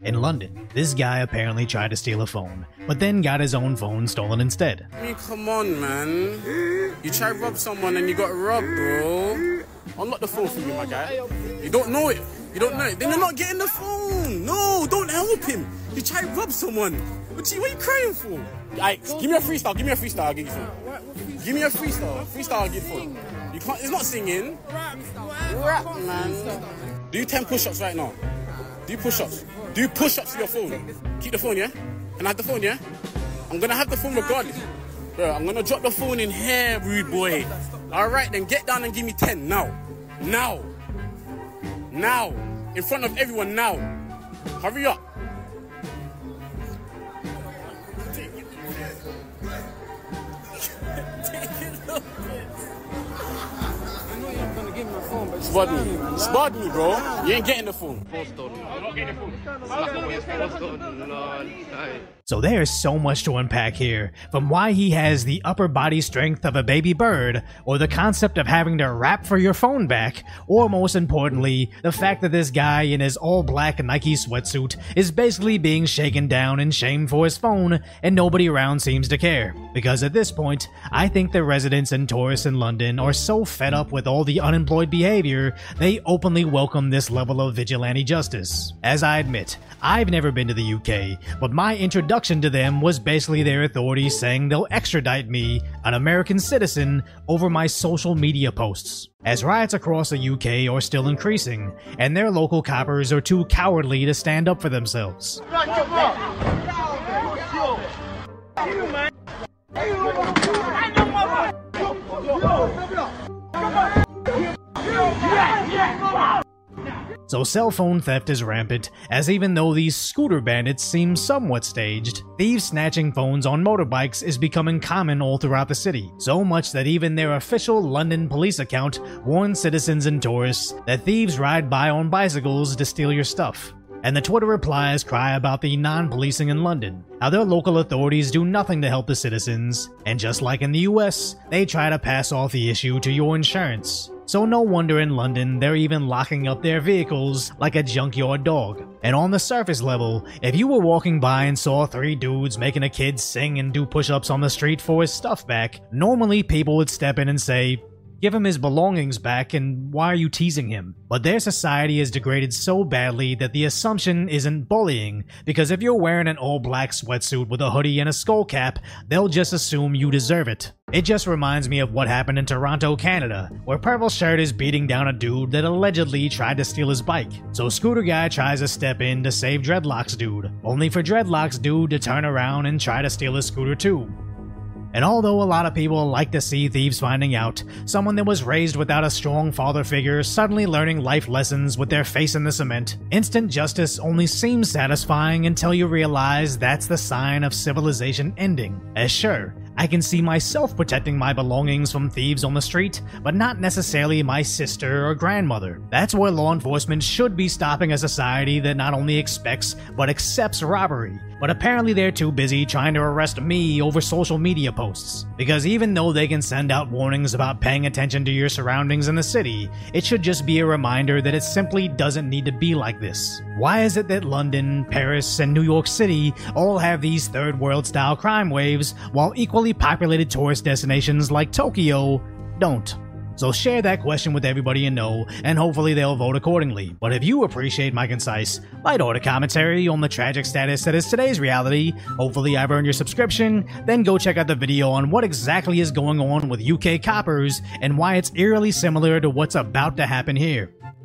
In London, this guy apparently tried to steal a phone, but then got his own phone stolen instead. I mean, come on, man. You try to rob someone and you got robbed, bro. Unlock the phone for me, my guy. You don't know it. You don't know it. Then you're not getting the phone. No, don't help him. You try to rob someone. What are you crying for? Alright, give me a freestyle. Give me a freestyle. I'll give you phone. Give me a freestyle. Freestyle, I'll give you phone. You can't. It's not singing. Rap, man. Do you 10 push-ups right now? Do you push-ups? Do you push-ups to your phone? Keep the phone, yeah? Can I have the phone, yeah? I'm gonna have the phone regardless. Bro, I'm gonna drop the phone in here, rude boy. Alright, then get down and give me 10 now. Now. Now. In front of everyone now. Hurry up. Spot me, bro. You ain't getting the phone. So there's so much to unpack here, from why he has the upper body strength of a baby bird, or the concept of having to rap for your phone back, or most importantly, the fact that this guy in his all-black Nike sweatsuit is basically being shaken down and shamed for his phone, and nobody around seems to care. Because at this point, I think the residents and tourists in London are so fed up with all the unemployed behavior, they openly welcome this level of vigilante justice. As I admit, I've never been to the UK, but my introduction to them was basically their authorities saying they'll extradite me, an American citizen, over my social media posts. As riots across the UK are still increasing, and their local coppers are too cowardly to stand up for themselves. So cell phone theft is rampant, as even though these scooter bandits seem somewhat staged, thieves snatching phones on motorbikes is becoming common all throughout the city, so much that even their official London police account warns citizens and tourists that thieves ride by on bicycles to steal your stuff. And the Twitter replies cry about the non-policing in London, how their local authorities do nothing to help the citizens, and just like in the US, they try to pass off the issue to your insurance. So no wonder in London they're even locking up their vehicles like a junkyard dog. And on the surface level, if you were walking by and saw 3 dudes making a kid sing and do push-ups on the street for his stuff back, normally people would step in and say, "Give him his belongings back, and why are you teasing him?" But their society is degraded so badly that the assumption isn't bullying, because if you're wearing an all-black sweatsuit with a hoodie and a skull cap, they'll just assume you deserve it. It just reminds me of what happened in Toronto, Canada, where Purple Shirt is beating down a dude that allegedly tried to steal his bike. So Scooter Guy tries to step in to save Dreadlocks Dude, only for Dreadlocks Dude to turn around and try to steal his scooter too. And although a lot of people like to see thieves finding out, someone that was raised without a strong father figure suddenly learning life lessons with their face in the cement, instant justice only seems satisfying until you realize that's the sign of civilization ending. As sure, I can see myself protecting my belongings from thieves on the street, but not necessarily my sister or grandmother. That's where law enforcement should be stopping a society that not only expects, but accepts robbery. But apparently they're too busy trying to arrest me over social media posts. Because even though they can send out warnings about paying attention to your surroundings in the city, it should just be a reminder that it simply doesn't need to be like this. Why is it that London, Paris, and New York City all have these third world style crime waves, while equally populated tourist destinations like Tokyo don't? So share that question with everybody you know, and hopefully they'll vote accordingly. But if you appreciate my concise, light-hearted commentary on the tragic status that is today's reality, hopefully I've earned your subscription, then go check out the video on what exactly is going on with UK coppers and why it's eerily similar to what's about to happen here.